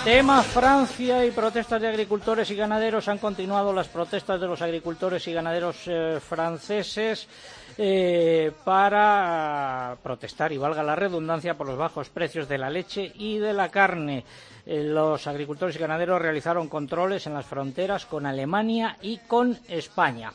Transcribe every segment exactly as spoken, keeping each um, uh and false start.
Tema Francia y protestas de agricultores y ganaderos. Han continuado las protestas de los agricultores y ganaderos eh, franceses eh, para protestar, y valga la redundancia, por los bajos precios de la leche y de la carne. Eh, los agricultores y ganaderos realizaron controles en las fronteras con Alemania y con España.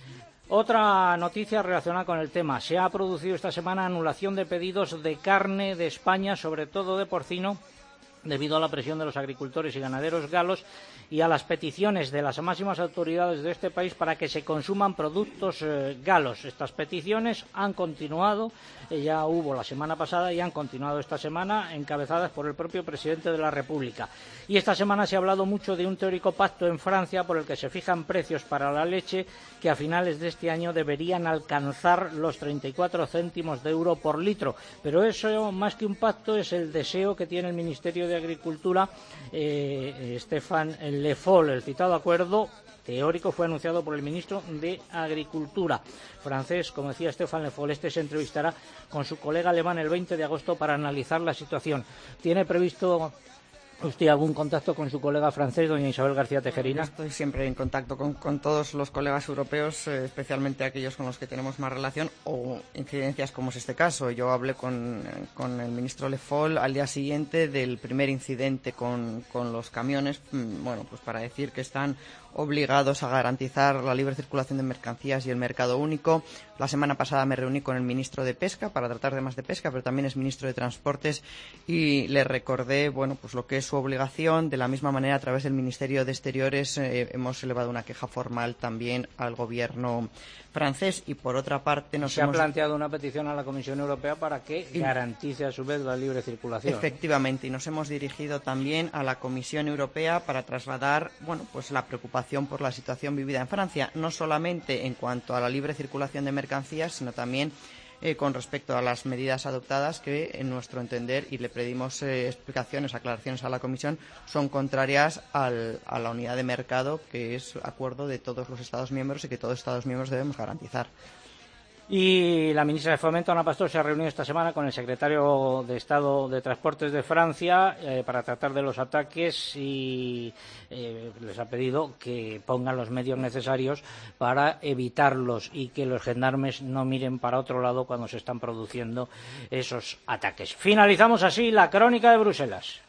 Otra noticia relacionada con el tema. Se ha producido esta semana anulación de pedidos de carne de España, sobre todo de porcino, debido a la presión de los agricultores y ganaderos galos y a las peticiones de las máximas autoridades de este país para que se consuman productos eh, galos. Estas peticiones han continuado, eh, ya hubo la semana pasada y han continuado esta semana, encabezadas por el propio presidente de la República. Y esta semana se ha hablado mucho de un teórico pacto en Francia por el que se fijan precios para la leche que a finales de este año deberían alcanzar los treinta y cuatro céntimos de euro por litro. Pero eso, más que un pacto, es el deseo que tiene el Ministerio de Agricultura. eh, Stéphane Le Foll. El citado acuerdo teórico fue anunciado por el ministro de Agricultura francés, como decía Stéphane Le Foll. Este se entrevistará con su colega alemán el veinte de agosto para analizar la situación. ¿Tiene previsto usted algún contacto con su colega francés, doña Isabel García Tejerina? Estoy siempre en contacto con, con todos los colegas europeos, eh, especialmente aquellos con los que tenemos más relación o incidencias, como es este caso. Yo hablé con, con el ministro Le Foll al día siguiente del primer incidente con, con los camiones, bueno, pues para decir que están obligados a garantizar la libre circulación de mercancías y el mercado único. La semana pasada me reuní con el ministro de Pesca para tratar temas de pesca, pero también es ministro de Transportes, y le recordé, bueno, pues lo que es su obligación. De la misma manera, a través del Ministerio de Exteriores eh, hemos elevado una queja formal también al gobierno francés, y por otra parte nos se hemos... ha planteado una petición a la Comisión Europea para que y... garantice a su vez la libre circulación. Efectivamente, y nos hemos dirigido también a la Comisión Europea para trasladar, bueno, pues la preocupación por la situación vivida en Francia, no solamente en cuanto a la libre circulación de mercancías, sino también eh, con respecto a las medidas adoptadas que, en nuestro entender, y le pedimos eh, explicaciones, aclaraciones a la Comisión, son contrarias al, a la unidad de mercado, que es acuerdo de todos los Estados miembros y que todos los Estados miembros debemos garantizar. Y la ministra de Fomento, Ana Pastor, se ha reunido esta semana con el secretario de Estado de Transportes de Francia eh, para tratar de los ataques, y eh, les ha pedido que pongan los medios necesarios para evitarlos y que los gendarmes no miren para otro lado cuando se están produciendo esos ataques. Finalizamos así la crónica de Bruselas.